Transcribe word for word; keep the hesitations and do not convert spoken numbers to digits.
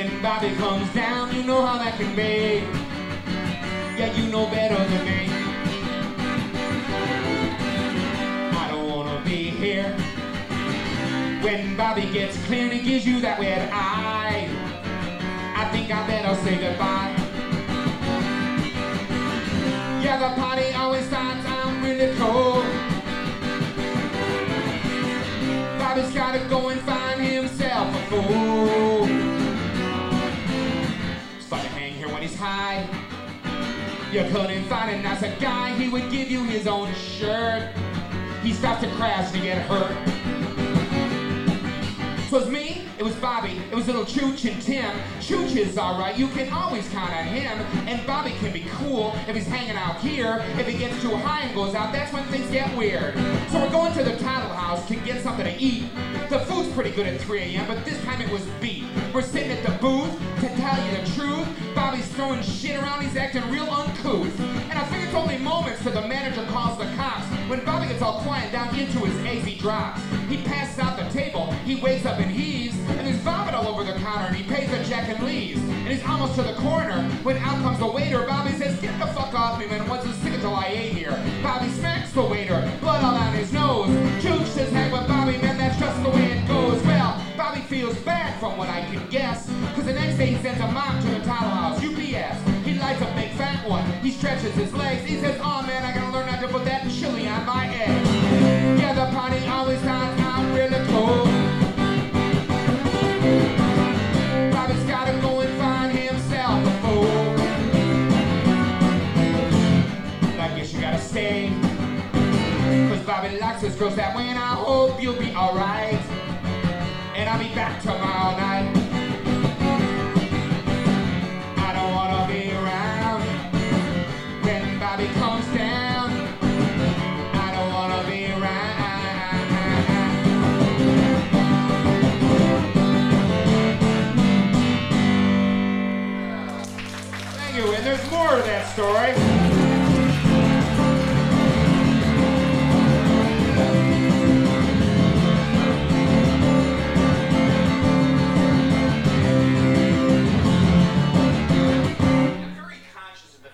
When Bobby comes down, you know how that can be. Yeah, you know better than me. I don't wanna be here when Bobby gets clear and he gives you that weird eye. I think I better say goodbye. Yeah, the party always starts out really cold. Bobby's gotta go and find himself a fool. Start to hang here when he's high. You couldn't find a nicer guy, he would give you his own shirt. He stopped to crash to get hurt. So it was me, it was Bobby, it was little Chooch and Tim. Chooch is alright, you can always count on him. And Bobby can be cool if he's hanging out here. If he gets too high and goes out, that's when things get weird. So we're going to the Tattle House to get something to eat. The food's pretty good at three a m, but this time it was beef. We're sitting at the booth, to tell you the truth. Bobby's throwing shit around, he's acting real uncouth. And I think it's only moments till the manager calls the cops. When Bobby gets all quiet down into his eggs, he drops. He passes out the table, he wakes up and heaves, and there's vomit all over the counter, and he pays the check and leaves. And he's almost to the corner when out comes the waiter. Bobby says, "Get the fuck off me, man, what's the sick until I ate here?" Bobby smacks the waiter, blood all on his nose. Chooch says, "Hey, but Bobby, man, that's just the way it goes." Well, Bobby feels bad from what I can guess, cause the next day he sends a mom to the Tattle House, U P S. He lights a big fat one, he stretches his legs, he says, "Oh man, I gotta learn not to put that chili on my egg." Yeah, the party always starts out really cold. Bobby's gotta go and find himself a fool. I guess you gotta stay, cause Bobby likes his girls that way, and I hope you'll be alright. And I'll be back tomorrow night. I don't wanna be around when Bobby comes down. I don't wanna be around. Thank you, and there's more of that story.